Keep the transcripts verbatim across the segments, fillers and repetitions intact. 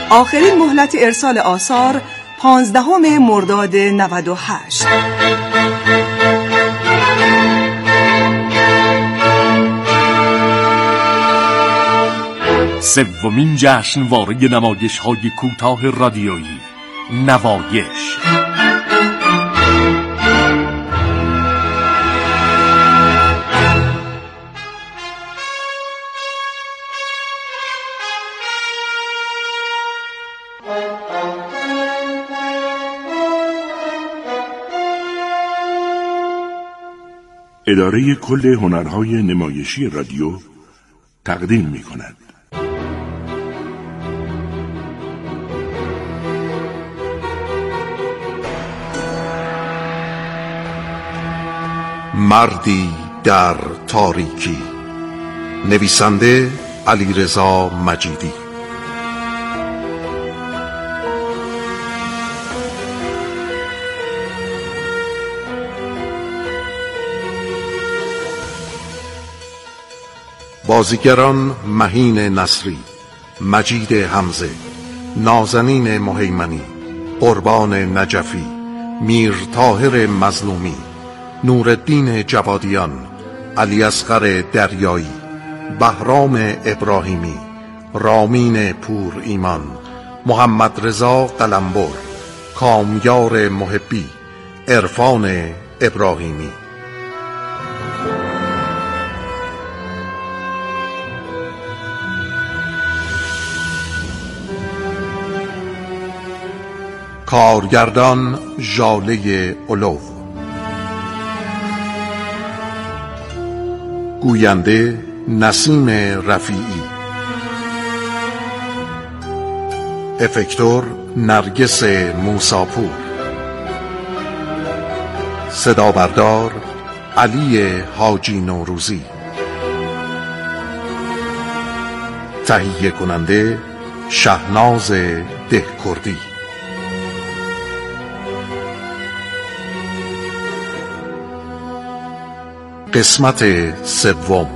آخرین مهلت ارسال آثار پانزدهم مرداد نود و هشت. سومین جشنواره نمایش‌های کوتاه رادیویی، نوایش. اداره کل هنرهای نمایشی رادیو تقدیم می‌کند. مردی در تاریکی، نویسنده علیرضا مجیدی. بازیگران: مهین نصری، مجید حمزه، نازنین مهیمنی، قربان نجفی، میر طاهر مظلومی، نورالدین جوادیان، علی اصغر دریایی، بهرام ابراهیمی، رامین پور ایمان، محمد رضا قلمبر، کامیار محبی، عرفان ابراهیمی. کارگردان: ژاله اولو. گوینده: نسیم رفیعی. افکتور: نرگس موساپور. صدابردار: علی حاجی نوروزی. تهیه کننده: شهناز دهکردی. قسمت سوم.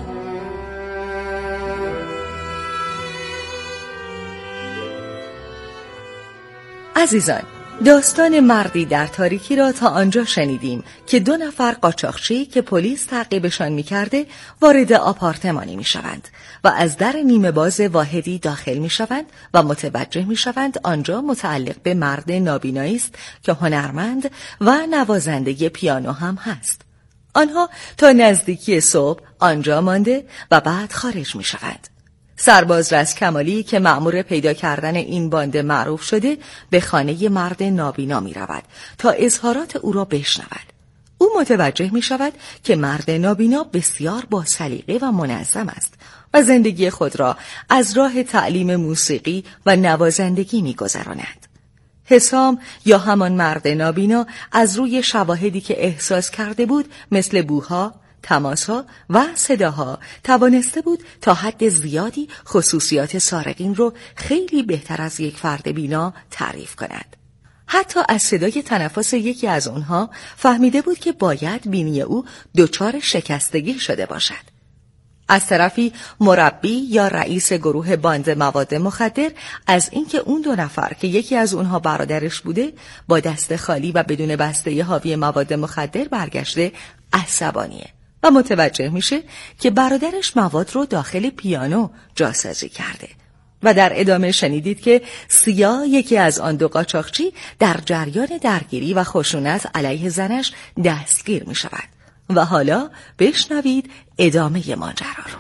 عزیزان، داستان مردی در تاریکی را تا آنجا شنیدیم که دو نفر قاچاقچی که پلیس تعقیبشان می‌کرده وارد آپارتمانی می‌شوند و از در نیمه باز واحدی داخل می‌شوند و متوجه می‌شوند آنجا متعلق به مرد نابینایی است که هنرمند و نوازنده پیانو هم هست. آنها تا نزدیکی صبح آنجا مانده و بعد خارج می شوند. سرباز رز کمالی که مأمور پیدا کردن این باند معروف شده به خانه مرد نابینا می رود تا اظهارات او را بشنود. او متوجه می شود که مرد نابینا بسیار با سلیقه و منظم است و زندگی خود را از راه تعلیم موسیقی و نوازندگی می گذراند. حسام یا همان مرد نابینا از روی شواهدی که احساس کرده بود مثل بوها، تماسها و صداها توانسته بود تا حد زیادی خصوصیات سارقین رو خیلی بهتر از یک فرد بینا تعریف کند. حتی از صدای تنفس یکی از اونها فهمیده بود که باید بینی او دچار شکستگی شده باشد. از طرفی مربی یا رئیس گروه باند مواد مخدر از اینکه اون دو نفر که یکی از اونها برادرش بوده با دست خالی و بدون بسته حاوی مواد مخدر برگشته عصبانیه و متوجه میشه که برادرش مواد رو داخل پیانو جاسازی کرده. و در ادامه شنیدید که سیا یکی از آن دو قاچاقچی در جریان درگیری و خشونت علیه زنش دستگیر می شود. و حالا بشنوید ادامه ماجرا رو.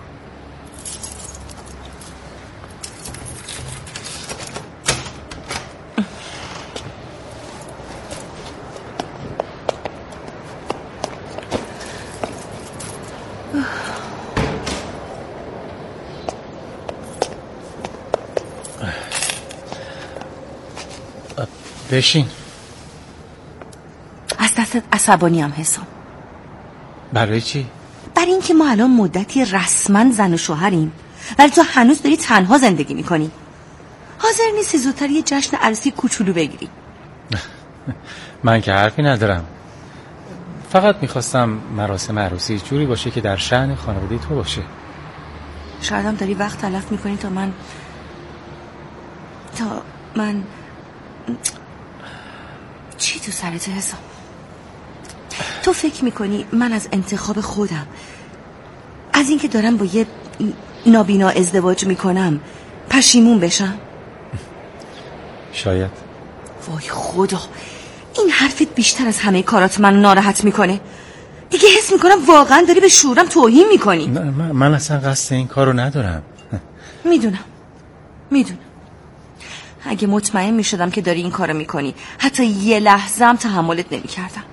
بشین. از دستت عصبانیم حسام. برای چی؟ برای اینکه ما الان مدتی رسما زن و شوهریم ولی تو هنوز داری تنها زندگی میکنی. حاضر نیستی زودتر یه جشن عروسی کوچولو بگیری؟ من که حرفی ندارم، فقط میخواستم مراسم عروسی جوری باشه که در شأن خانواده تو باشه. شاید هم داری وقت تلف میکنی تا من تا من چی تو سرت حسام؟ تو فکر میکنی من از انتخاب خودم، از اینکه دارم با یه نابینا ازدواج میکنم پشیمون بشم؟ شاید. وای خدا، این حرفت بیشتر از همه کارات من ناراحت میکنه. دیگه حس میکنم واقعا داری به شعورم توهین میکنی. من, من اصلا قصد این کارو ندارم. میدونم میدونم اگه مطمئن میشدم که داری این کارو میکنی حتی یه لحظه هم تحملت نمیکردم.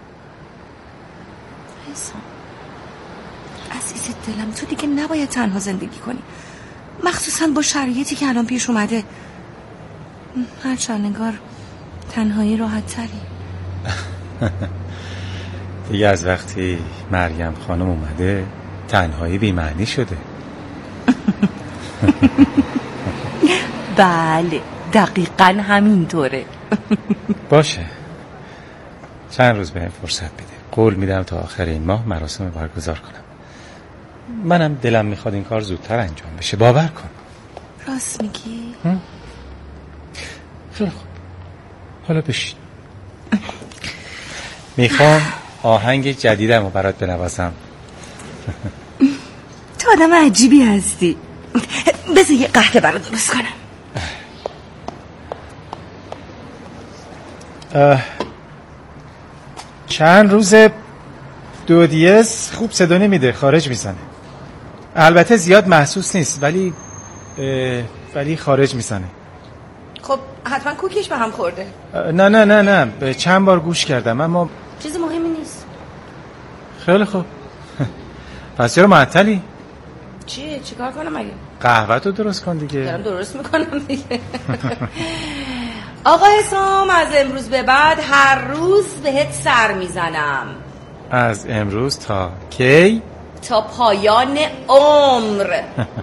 حسام عزیز دلم، تو دیگه نباید تنها زندگی کنی، مخصوصا با شرایطی که الان پیش اومده. هرچند انگار تنهایی راحت تری. دیگه از وقتی مریم خانم اومده تنهایی بی معنی شده. بله دقیقاً همینطوره. باشه، چند روز بهم فرصت بده، قول میدم تا آخر این ماه مراسم برگزار کنم. منم دلم میخواد این کار زودتر انجام بشه، باور کن. راست میگی؟ خیلی خوب، حالا بشین. میخوام آهنگ جدیدم رو برات بنوازم. تو آدم عجیبی هستی. بذار یه قهوه برات درست کنم. چند روز دو دیز خوب صدا نمیده، خارج میزنه. البته زیاد محسوس نیست ولی ولی خارج میزنه. خب حتما کوکیش به هم خورده. نه نه نه نه چند بار گوش کردم اما چیز مهمی نیست. خیلی خوب. پس چرا معطلی؟ چیه؟ چیکار کنم مگه؟ قهوه تو درست کن دیگه. دارم درست میکنم دیگه. آقا حسام، از امروز به بعد هر روز بهت سر میزنم. از امروز تا کی؟ تا پایان عمر.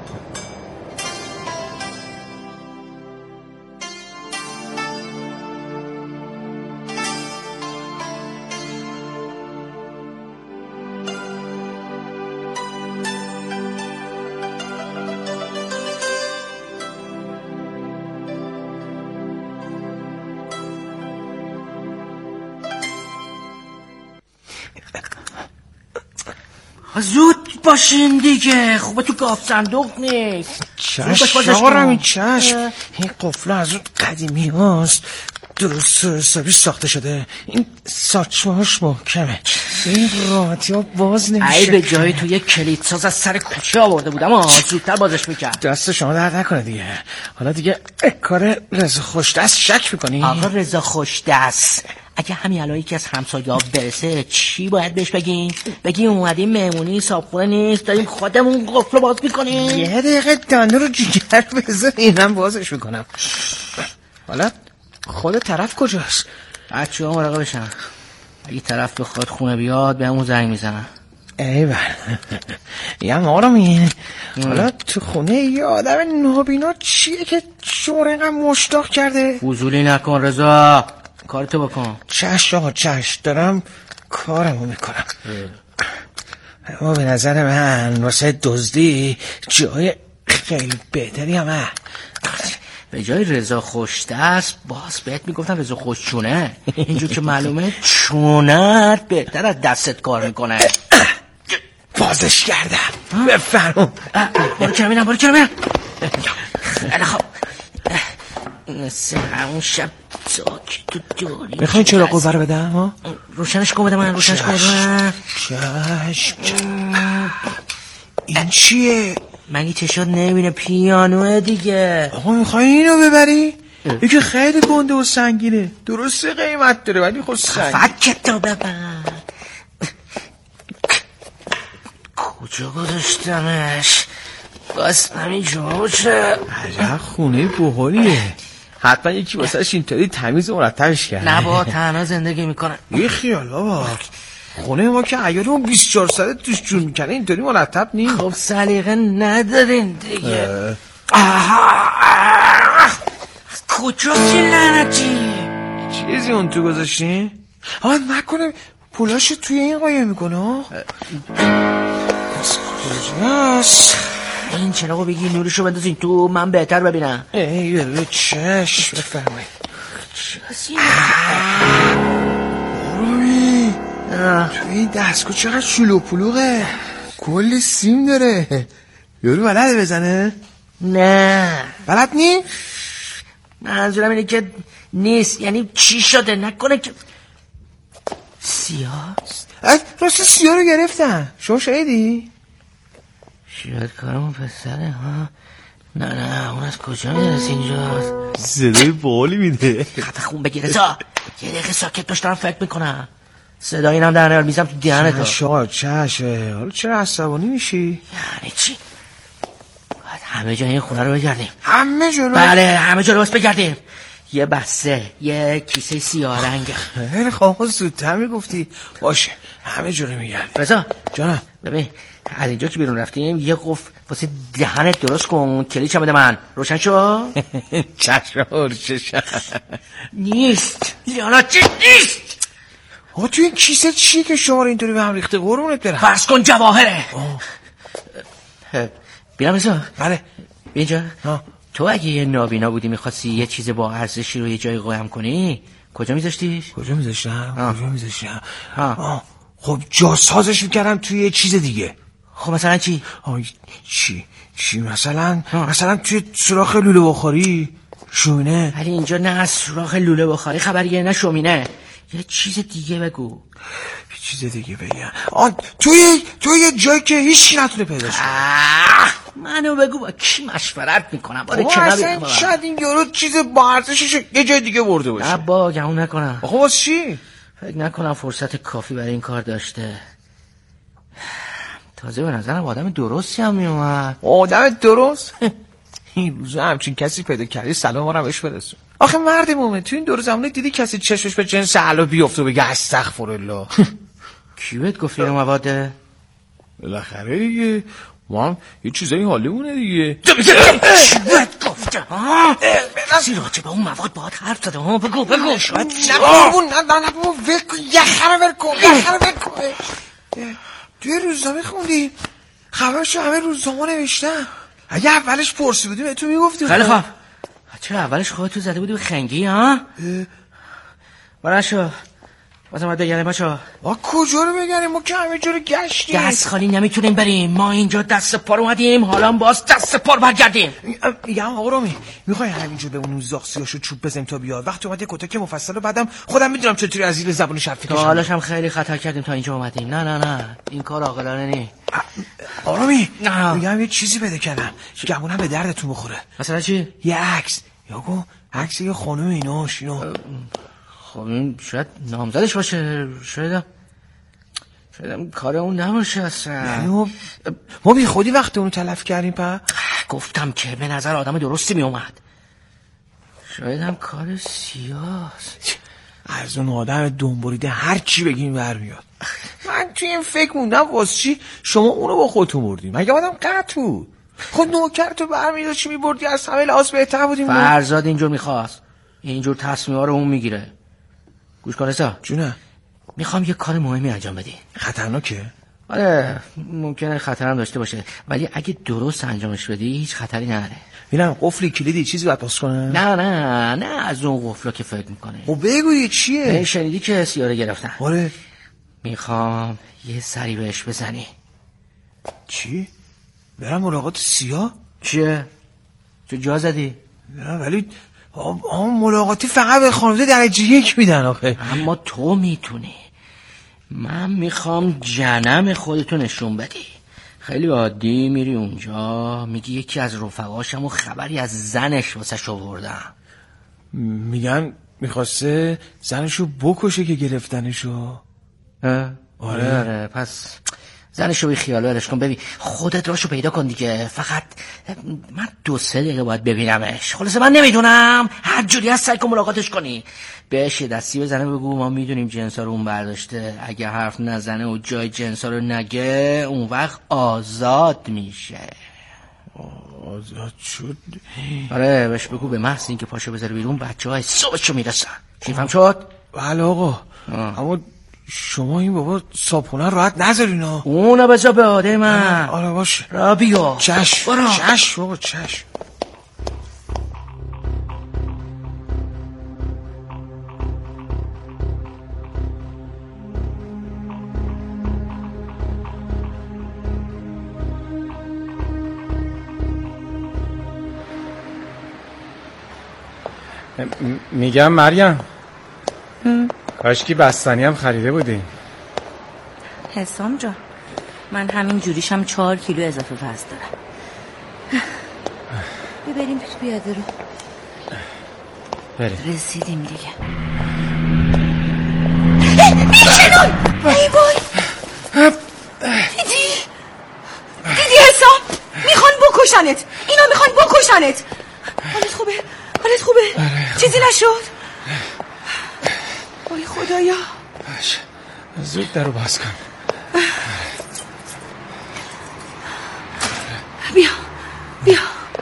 زود باشین دیگه، خوبه تو گاف صندوق نیست. چشم چشم این قفله از اون قدیمی هاست، درست حسابی ساخته شده. این ساچمهاش محکمه، این راحتی ها باز نمیشه. ای به جای تو یک کلیدساز از سر کوچه آورده بودم آه زودتر بازش میکرد. دست شما درد نکنه دیگه. حالا دیگه کار رضا خوشدست شک میکنی؟ آقا رضا خوشدست، اگه همین الان یکی از همسایه‌ها برسه چی باید بهش بگین؟ بگی اومدیم مهمونی صابخونه نیست، داریم خودمون قفل باز میکنیم. یه دقیقه دنده رو جگر بذار اینم بازش میکنم. حالا خود طرف کجاست؟ بچه ها مراقب بشن، اگه طرف بخواد خونه بیاد به همون زنگ میزنن. ای بله یه آرامی. حالا تو خونه یه آدم نابینا چیه که شما اینقدر مشتاق کرده؟ فضولی نکن رضا، کارتو بکن. چشم آقا چشم، دارم کارمو میکنم. اما به نظر من واسه دزدی جای خیلی بهتری همه. به جای رضا خوشدست باز بهت میگفتم رضا خوشچونه. اینجور که معلومه چونت بهتر از دستت کار میکنه. بازش کردم. بفرمون. برو کنم بینم برو کنم بینم. خیلی خوب، مثل همون شب تا که تو داری. میخوایی چرا قوه رو بدم ها؟ روشنش کن بده من، روشنش کن بده من. چشم. این چیه؟ مگه چشات نمیبینه پیانوه دیگه. آقا میخوایی اینو ببری؟ یکی خیلی گنده و سنگینه، درسته قیمت داره ولی خود سنگین. فکتو ببر. کجا گذاشتمش؟ بس همینجا باشه. عجب خونه بحالیه، حتما یکی واسهش اینطوری تمیز و مرتبش کرده. نه با تنها زندگی میکنه. یه خیال بابا، خونه ما که عیارمون بیست و چهار ساعت توش جون میکنه، اینطوری مرتب نیست. خب سلیقه ندارین دیگه. کجاست این لعنتی؟ چیزی اون تو گذاشتی؟ آه نکنه پولاشو توی این قایم میکنه. کجاست؟ این چراغو بگی نورشو بندازین تو، من بهتر ببینم. ای به چشم بفرمایید. آرومی تو این دستگاه چقدر شلو پلوغه، کلی سیم داره. یارو بلده بزنه؟ نه بلد نی؟ منظورم اینه که نیست. یعنی چی شده؟ نکنه که سیاه؟ راست سیاه رو گرفتن. شما شایدی؟ شاید کارمون پسره ها. نه نه اون از کجا میرسه اینجا؟ صدای بالی میده. خط خون بگیره زا. یه دقیقه ساکت باش دارم فکر میکنم. صدا اینم در نیار میزم تو دهنت. چشه چشه حالا چرا عصبانی میشی؟ یعنی چی؟ باید همه جا این خونه رو بگردیم. همه جا رو؟ بله همه جا رو بس بگردیم. یه بسته یه کیسه سیاه رنگ. خیلی خواه زودتر میگفتی. باشه همه جا رو میگردیم. رضا جانم ببین از اینجا که بیرون رفتیم یه قفل واسه دهنت درست کن. کلیچ هم بده من. روشن شو؟ چشم روشن نیست. لیانا چی نیست؟ آقا تو این کیسه چیه که شما رو اینطوری به هم ریخته؟ قربونت برم. فرض کن جواهره. بیرم رضا. بله اینجا آه. تو اگه یه نابینا بودی میخواستی یه چیز با ارزشی رو یه جای قایم کنی کجا میذاشتیش؟ کجا میذاشتم؟ کجا میذاشتم؟ خب جاسازش میکردم توی یه چیز دیگه. خب مثلا چی؟ آه چی؟ چی مثلا؟ آه. مثلا توی سوراخ لوله بخاری شومینه. ولی اینجا نه از سوراخ لوله بخاری خبریه نه شومینه. یه چیز دیگه بگو. یه چیز دیگه بگم. آن توی توی یه جایی که هیچ نتونه پیداش کنه. منو بگو با کی مشورت میکنم؟ باره که اصلا شاید این یارو چیز با ارزشش یه جای دیگه برده باشه. نه با گمون نکنم. خب واسه چی؟ فکر نکنم فرصت کافی برای این کار داشته. تازه به نظرم آدم درستی هم میومد. آدم درست؟ این روزا همچین کسی پیدا کردی سلام رو بهش برسون. آخه مرد مومن تو این دور زمانه دیدی کسی چشمش به جنس حلال بیفته و بگه استغفرالله؟ کی بهت گفت اینو مواده؟ بالاخره دیگه ما هم یه چیزایی حالیمونه دیگه. چی بهت گفته ها؟ کسی راجع به اون مواد باهات حرف زده ها؟ بگو بگو. نه قربون نه نه نه بابا ول کن یخه رو ول کن یخه رو ول کن. توی روزنامه خوندی خبرشو همه روزنامه نوشتن. اگه اولش پرسی بودیم تو میگفتی. خیلی خوب چرا اولش خودتو زده بودی به خنگی ها؟ براشو بازم باید بگریم باشو. ما کجا رو بگریم؟ ما که همه جا رو گشتیم. دست خالی نمیتونیم بریم. ما اینجا دست پا رو اومدیم حالا باز دست پا رو برگردیم. میگم آقا رومی میخوای همینجا به اون زاغسیاشو چوب بزنیم تا بیاد. وقتی اومده کتک مفصل رو بعدم خودم میدونم چطوری از زیر زبونش حرف تا حالاش هم خیلی خطر کردیم تا اینجا اومدیم. نه نه نه این کار عاقلانه نی. آرامی میگم یه چیزی بده کنم گمونم به دردتون بخوره. مثلا چی؟ یه عکس یاگو عکس یه خانم ایناش اینو. خب این شاید نامزدش باشه. شاید شاید کار اون نباشه اصلا. ما, ما بی خودی وقت اونو تلف کردیم پا. گفتم که به نظر آدم درستی می اومد. شاید هم کار سیاست. از اون آدم دنبوریده هر چی بگیم برمیاد. من توی این فکر موندم واسه چی شما اونو با خودتون بردیم. مگه آدم قطع بود؟ خود نوکر تو برمیاد چی میبردی؟ از همه لحاظ بهتر بودیم. فرزاد اینجور میخواست اینجور تصمیم ها رو اون میگیره. گوش کن رسا جونه میخوام یه کار مهمی انجام بدی. خطرناکه؟ آره ممکنه خطر هم داشته باشه ولی اگه درست انجامش بدی هیچ خطری نداره. ببینم قفلی کلیدی چیزی باید باز کنه؟ نه نه نه از اون قفلا که فکر میکنه. خب بگو چیه؟ شنیدی که سیاره گرفتن؟ آره میخوام یه سری بهش بزنی. چی؟ برم ملاقات سیاه؟ چیه؟ تو جا زدی؟ نه ولی آم ملاقاتی فقط به خانواده درجه یک میدن آخه. اما تو میتونی. من میخوام جنم خودتو نشون بدی. خیلی عادی میری اونجا میگی یکی از رفقاشم و خبری از زنش واسش آوردم. میگن میخواسته زنشو بکشه که گرفتنشو. آره آره پس زنشو بی خیالو ارش کن. ببین خودت راشو پیدا کن دیگه. فقط من دو سه دقیقه باید ببینمش. خلاصه من نمیدونم هر جوری از سعی کن ملاقاتش کنی. بهش یه دستی بزنه بگو ما میدونیم جنسا رو اون برداشته. اگه حرف نزنه و جای جنسا رو نگه اون وقت آزاد میشه. آزاد شد؟ آره بهش بگو به محض اینکه پاشو بذاره بیرون بچه های صبحشو میرسن. چی فهم شد؟ بله آقا. اما شما این بابا صابخونه راحت نذارین ها. اونو بذار به عاده من. آره باشه. را بیا. چشم برو. چشم بابا چشم. میگم مریم کاشکی بستنی هم خریده بودی. حسام جان من همین جوریشم چهار کیلو اضافه وزن دارم. ببریم پیش پیاده رو. بریم. رسیدیم دیگه. میکنون ای بای. دیدی دیدی حسام میخوان بکشنت. اینا میخوان بکشنت. حالت خوبه؟ حالت خوبه؟ چیزی نشد؟ وای خدایا. زود درو باز کن. بیا بیا.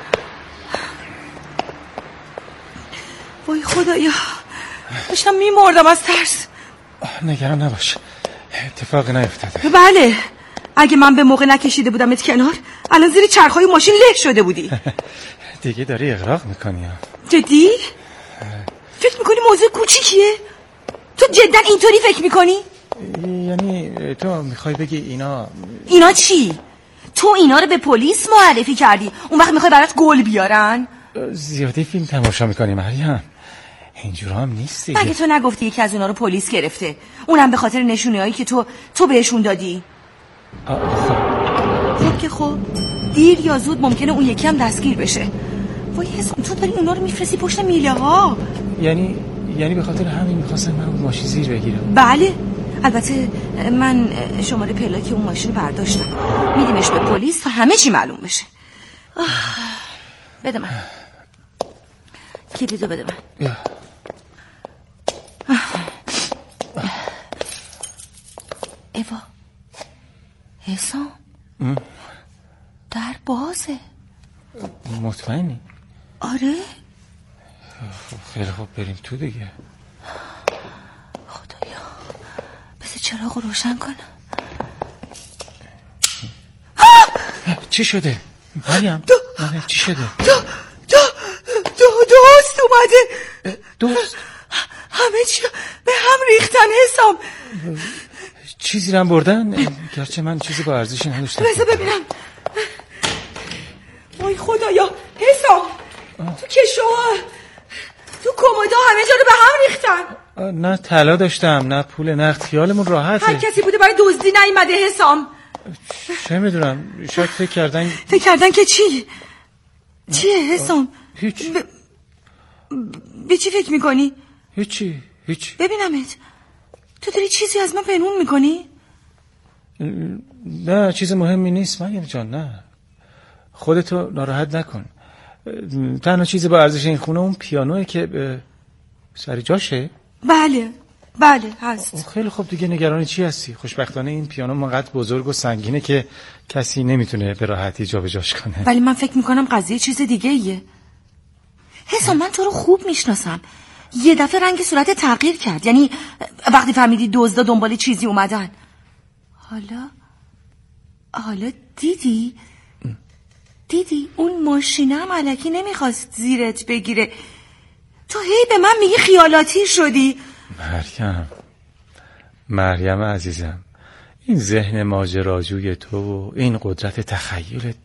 وای خدایا داشتم میمردم از ترس. نگران نباش اتفاقی نیفتاده. بله اگه من به موقع نکشیده بودمت کنار الان زیر چرخهای ماشین له شده بودی. دیگه داری اغراق میکنی. جدی؟ فکر میکنی موضوع کوچیکیه؟ تو جدا اینطوری فکر میکنی؟ یعنی تو میخوای بگی اینا اینا چی؟ تو اینا رو به پلیس معرفی کردی اون وقت میخوای برات گل بیارن؟ زیادی فیلم تماشا میکنی مریم. اینجورا هم نیست دیگه. مگه تو نگفتی یکی از اونا رو پلیس گرفته؟ اونم به خاطر نشونه هایی که تو تو بهشون دادی. خب خب که خب دیر یا زود ممکنه اون یکی هم دستگیر بشه. وای حسام تو داری اونا رو میفرستی پشت میله ها. یعنی یعنی به خاطر همین میخواستم من اون ماشین زیر بگیرم. بله البته من شماره پلاک اون ماشین رو برداشتم میدیمش به پلیس تا همه چی معلوم بشه. بده من کلیدو بده من. بیا. ایوا حسام در بازه. مطمئنی؟ آره. خیلی خوب بریم تو دیگه. خدایا بذار چراغو روشن کنم. چی شده؟ مریم دو... چی شده؟ دو... دو... دو... دوست اومده. دوست؟ همه چی به هم ریختن حسام. چیزی رو هم بردن؟ گرچه من چیزی با ارزشی نداشتم. بذار ببینم. وای خدایا حسام تو کشوها تو کمودا همه جا رو به هم ریختن. نه طلا داشتم نه پول نقد. خیالمون راحته. هر کسی بوده برای دزدی نیومده حسام. چه میدونم شاید فکر کردن. فکر کردن که چی؟ چیه حسام؟ هیچ. ب... به چی فکر میکنی؟ هیچی هیچ. ببینمت تو داری چیزی از من پنهون میکنی؟ نه چیز مهمی نیست مریم جان. نه خودتو ناراحت نکن. تنها چیز با ارزش این خونه اون پیانوئه که سر جاشه. بله بله هست. خیلی خوب دیگه نگران چی هستی؟ خوشبختانه این پیانو منقدر بزرگ و سنگینه که کسی نمیتونه به راحتی جابجاش کنه. ولی من فکر میکنم قضیه چیز دیگه ایه. حسام من تو رو خوب میشناسم. یه دفعه رنگ صورت تغییر کرد. یعنی وقتی فهمیدی دزدا دنبال چیزی اومدن. حالا حالا دیدی دیدی اون ماشینه هم الکی نمیخواست زیرت بگیره. تو هی به من میگی خیالاتی شدی. مریم مریم عزیزم این ذهن ماجراجوی تو و این قدرت تخیلت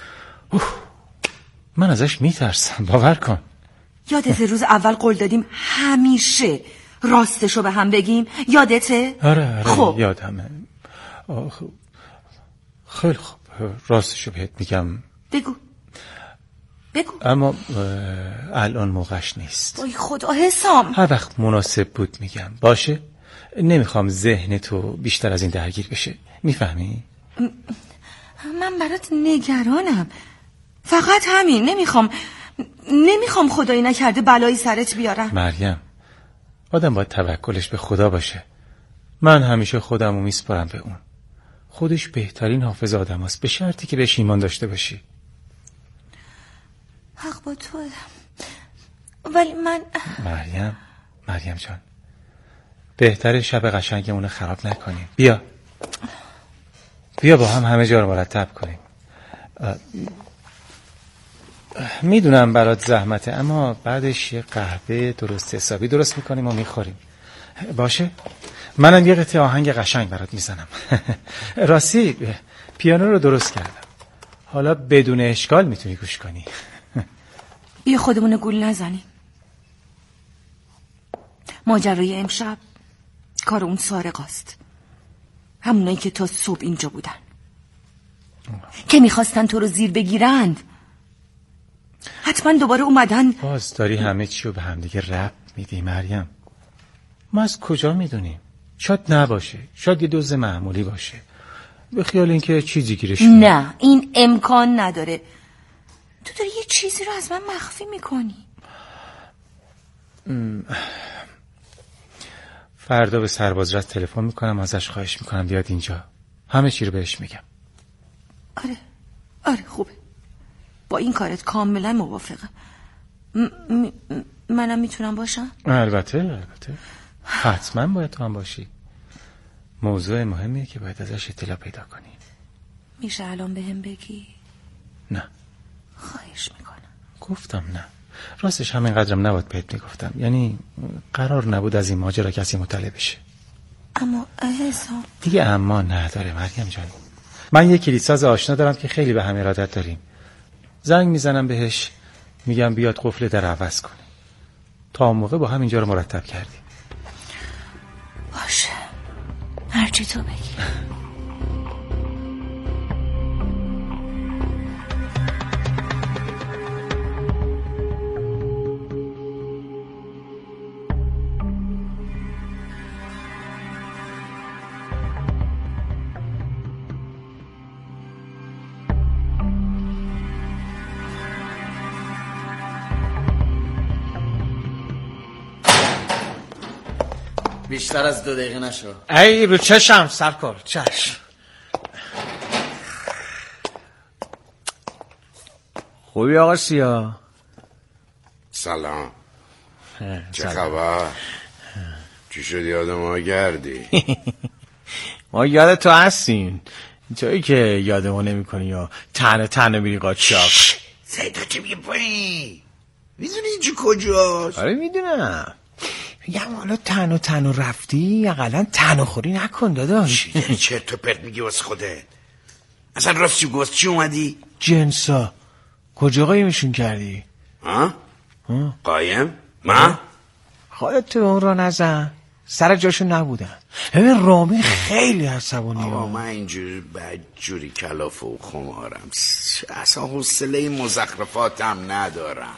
من ازش میترسم. باور کن. یادت روز اول قول دادیم همیشه راستشو به هم بگیم؟ یادته؟ آره آره خب. یادمه. خیلی خوب راستشو بهت میگم. بگو بگو. اما الان موقعش نیست. وای خدا حسام هر وقت مناسب بود میگم. باشه؟ نمیخوام ذهن تو بیشتر از این درگیر بشه. میفهمی؟ من برات نگرانم. فقط همین. نمیخوام نمیخوام خدایی نکرده بلایی سرت بیارم. مریم آدم باید توکلش به خدا باشه. من همیشه خودمو میسپارم به اون. خودش بهترین حافظ آدم هست به شرطی که بهش ایمان داشته باشی. حق با توه. ولی من مریم مریم جان بهتره شب قشنگمون رو خراب نکنیم. بیا بیا با هم همه جا رو مرتب کنیم. میدونم برات زحمته، اما بعدش یه قهوه درست حسابی درست میکنیم و میخوریم. باشه؟ منم یه قطعه آهنگ قشنگ برات میزنم. راستی پیانو رو درست کردم، حالا بدون اشکال میتونی گوش کنی. بیا خودمون گول نزنیم. ماجرای امشب کار اون سارقاست، همونایی که تا صبح اینجا بودن که میخواستن تو رو زیر بگیرند. حتما دوباره اومدن. باز داری همه چی رو به همدیگه ربط میدی مریم. ما از کجا میدونیم؟ شاید نباشه، شاید یه دوز معمولی باشه، به خیال اینکه چیزی گیرش میاد. نه، این امکان نداره. تو داری یه چیزی رو از من مخفی میکنی. فردا به سربازرس تلفن میکنم، ازش خواهش میکنم بیاد اینجا، همه چی رو بهش میگم. آره آره خوبه، با این کارت کاملا موافقم. م- م- منم میتونم باشم؟ البته البته حتما باید تو هم باشی. موضوع مهمیه که باید ازش اطلاع پیدا کنی. میشه الان به هم بگی؟ نه. خواهش میکنم. گفتم نه. راستش همین قدرم نباید بهت میگفتم، یعنی قرار نبود از این ماجرا کسی مطلع بشه. اما احسان دیگه اما نداره مریم جان. من یه کلیدساز آشنا دارم که خیلی به هم ارادت داریم. زنگ میزنم بهش، میگم بیاد قفل در عوض کنه. تا اون موقع با هم اینجا رو مرتب کردیم. باشه، هرچی تو بگی. بیشتر از دو دقیقه نشو. ای رو چشم سرکار، چشم. خوبی آقا سیا؟ سلام. چه خبر؟ چی شد یاد ما گردی؟ ما یاد تو هستیم، جایی که یاد ما نمی کنی یا تنه تنه میری قاچاق. سیدا چه میگه پایی؟ میدونی اینجا کجاست؟ آره میدونم. میگم حالا تن و تن و رفتی اقلا تن و خوری نکن داداش. چی داری چرت و پرت میگی واسه خودت؟ اصلا راست چی گفت چی اومدی؟ جنسا کجا قایمشون کردی؟ ها؟ قایم؟ من؟ خودت تو اون را نزن، سر جاشو نبودن. ببین رامی خیلی عصبانی. آقا من اینجوری بدجوری کلافه و خمارم، اصلا حوصله مزخرفاتم ندارم.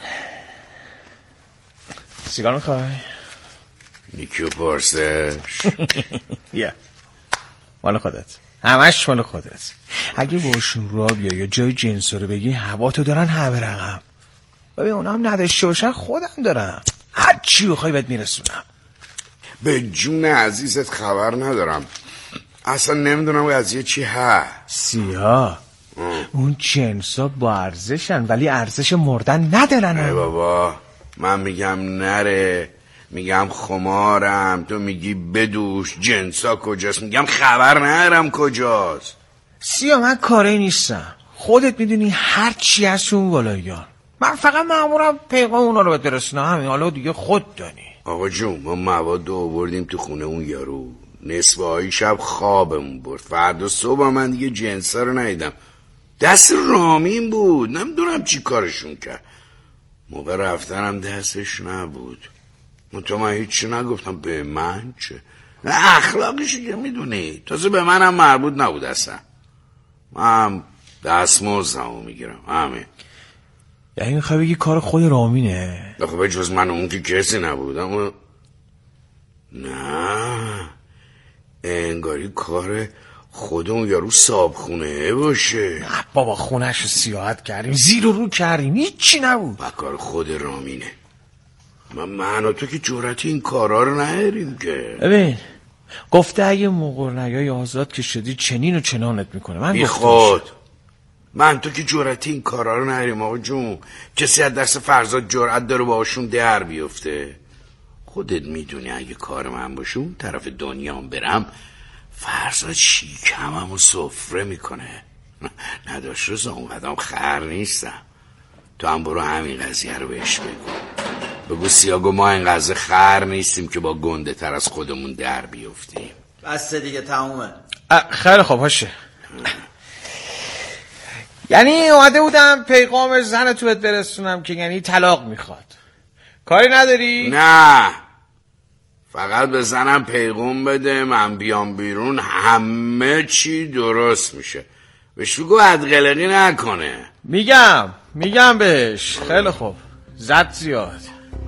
سیگار میخوای؟ نیکیو پرسش. بیا مال خودت، همش مال خودت. اگه باشون را بیا یا جای جنسا رو بگی هوا تو دارن همه رقم. ببین اونا هم نداشته باشن خودم دارم، هر چی بخوای بهت میرسونم. به جون عزیزت خبر ندارم، اصلا نمیدونم قضیه چی هست. سیاه اون جنسا با ارزشن ولی ارزش مردن ندارن. ای بابا من میگم نره، میگم خمارم، تو میگی بدوش. جنسا کجاست؟ میگم خبر ندارم کجاست. سیا من کاری نیستم، خودت میدونی هر چی هست اون بالاییان. من فقط مامورم پیغام اونا رو برسونم، همین. حالا دیگه خود دانی. آقا جون ما مواد رو آوردیم تو خونه اون یارو، نصفه های شب خوابمون برد. فردا صبح من دیگه جنسا رو ندیدم، دست رامین بود، نمیدونم چی کارشون کرد. موقع رفتنم دستش نبود. من تو من هیچی نگفتم. به من چه؟ اخلاقشو که میدونی، تازه به منم مربوط نبود اصلا. من دستمزدمو میگیرم همین. یعنی میخوای بگی کار خود رامینه؟ خب به جز من اون که کسی نبود. اما نه انگاری کار خودمون یارو صابخونه باشه. نه بابا خونهشو سیاحت کردیم، زیر و رو کردیم، هیچی نبود. با کار خود رامینه. من من و تو که جرأت این کارا رو نداریم که. ببین گفته اگه مقرنگای آزاد که شدی چنین و چنانت میکنه. من بی خود من تو که جرأت این کارا رو نداریم آقا جون. کسی از دست فرزاد جرأت داره باشون در بیفته؟ خودت میدونی اگه کار من باشه اون طرف دنیام برم فرزاد شیکممو سفره میکنه. نداشت روزا اون قدم خر نیستم. تو هم برو همین قضیه رو بهش بگو. بگو سیاگو ما اینقدر خر نیستیم که با گنده تر از خودمون در بیفتیم. بسته دیگه تمومه. خیلی خوب باشه. یعنی اومده بودم پیغام زن تو بهت برسونم که یعنی طلاق میخواد. کاری نداری؟ نه، فقط به زنم پیغام بده من بیام بیرون همه چی درست میشه. بهش بگو ادقلقی نکنه. میگم میگم بهش. خیلی خوب. زد زیاد.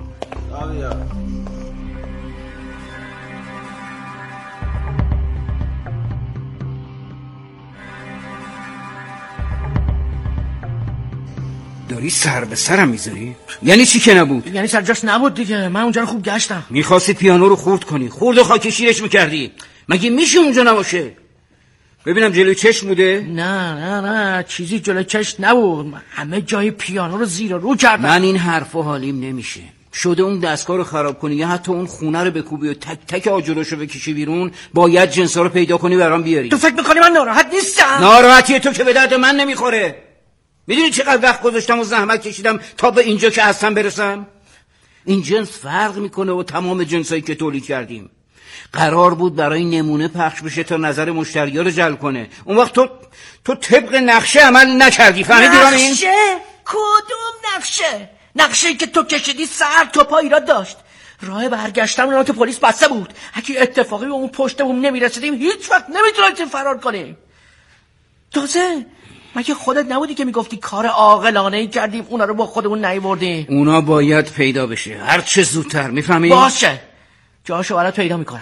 داری سر به سرم میذاری؟ یعنی چی که نبود؟ یعنی سرجاش نبود دیگه. من اونجا رو خوب گشتم. میخواستی پیانو رو خورد کنی، خورد و خاک شیرش میکردی. مگه میشه اونجا نباشه؟ ببینم جلوی چشم بوده؟ نه نه نه چیزی جلوی چشم نبود. من همه جای پیانو رو زیر و رو کردم. من این حرفا حالیم نمیشه. شده اون دستگاه رو خراب کنی یا حتی اون خونه رو بکوبی و تک تک آجراشو بکشی بیرون، باید جنسا رو پیدا کنی برام بیاری. تو فکر میکنی من ناراحت نیستم؟ ناراحتی تو که به درد من نمیخوره. میدونی چقدر وقت گذاشتم و زحمت کشیدم تا به اینجا که هستم برسم؟ این جنس فرق میکنه و تمام جنسایی که تولید کردیم. قرار بود برای نمونه پخش بشه تا نظر مشتری‌ها رو جلب کنه. اون وقت تو تو طبق نقشه عمل نکردی. فهمیدی این؟ نقشه؟ کدوم نقشه؟ نقشه‌ای که تو کشیدی سر تو پا ایراد داشت. راه برگشتن رو که پلیس بسته بود. اگه اتفاقی به اون پشتمون نمیرسیدیم هیچ وقت نمیتونستیم فرار کنیم. تازه مگه خودت نبودی که میگفتی کار عاقلانه‌ای کردیم اونا رو با خودمون نیاوردیم؟ اونا باید پیدا بشه هر چه زودتر. میفهمی؟ باشه، جاشو برات پیدا میکنم.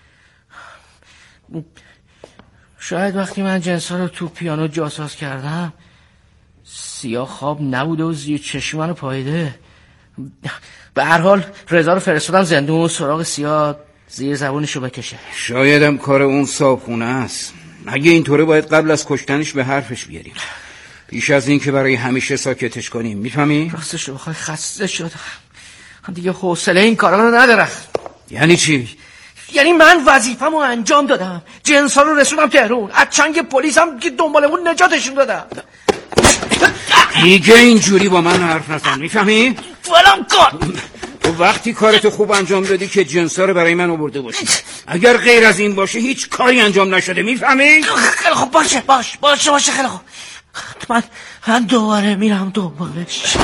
شاید وقتی من جنسا رو تو پیانو جاساز کردم سیاه خواب نبوده و زیر چشم منو پاییده. به هر حال رضا رو فرستادم زندون سراغ سیاه زیر زبونشو بکشه. شایدم کار اون صاحبخونه است. اگه اینطوره باید قبل از کشتنش به حرفش بیاریم، پیش از این که برای همیشه ساکتش کنیم. میفهمی؟ راستش رو بخوای خسته شدم دیگه، حوصله این کارا رو ندارم. یعنی چی؟ یعنی من وظیفه‌مو انجام دادم، جنسا رو رسوندم تهران، از چنگ پلیس هم که دنبالمون نجاتشون دادم. دیگه اینجوری با من حرف نزن. میفهمی؟ فلان کن. تو وقتی کارتو خوب انجام دادی که جنسا رو برای من آورده باشی. اگر غیر از این باشه هیچ کاری انجام نشده. میفهمی؟ خیلی خوب باشه باش باشه باشه خیلی خوب. من من دوباره میرم دنبالش.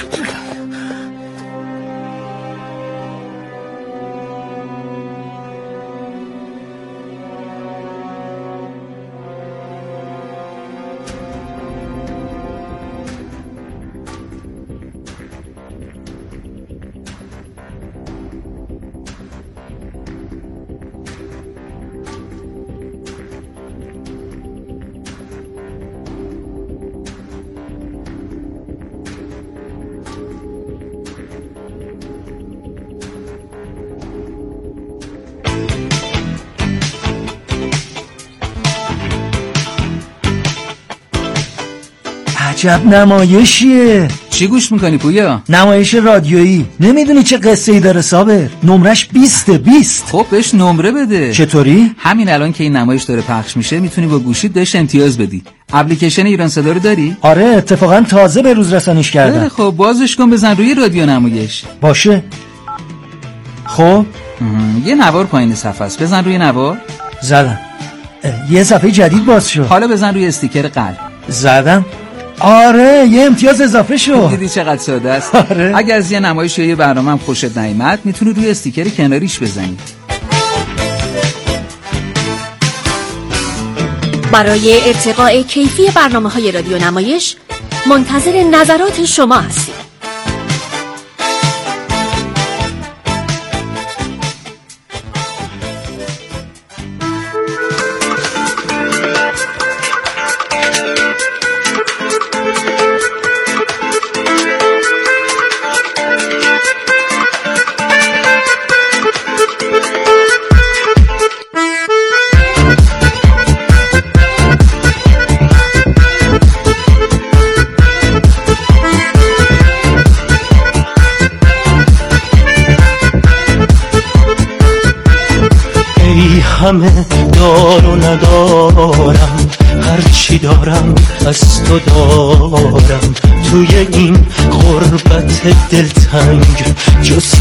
عجب نمایشیه. چی گوش میکنی پویا؟ نمایش رادیویی. نمیدونی چه قصه ای داره صابر؟ نمرش بیسته بیست. خب بهش نمره بده. چطوری؟ همین الان که این نمایش داره پخش میشه میتونی با گوشیت بهش امتیاز بدی. اپلیکیشن ایران صدا رو داری؟ آره اتفاقا تازه به روز رسانیش کردم. خیلی خب بازش کن بزن روی رادیو نمایش. باشه. خب یه نوار پایین صفحه است، بزن روی نوار. زدم. یه صفحه جدید باز شد. حالا بزن روی استیکر قلب. زدم. آره یه امتیاز اضافه شد. دیدی چقدر ساده است؟ آره. اگه از یه نمایش یا یه برنامه هم خوشت نیامد میتونی روی استیکر کناریش بزنی. برای ارتقاء کیفی برنامه‌های رادیو نمایش منتظر نظرات شما هستیم. همه دار و ندارم، هرچی دارم از تو دارم. توی این غربت دلتنگ جز